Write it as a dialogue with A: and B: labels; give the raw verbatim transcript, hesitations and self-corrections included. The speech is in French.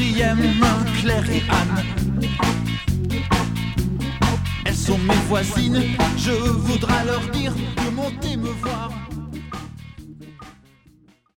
A: qui aiment Claire et Anne. Elles sont mes voisines, je voudrais leur dire de monter me voir.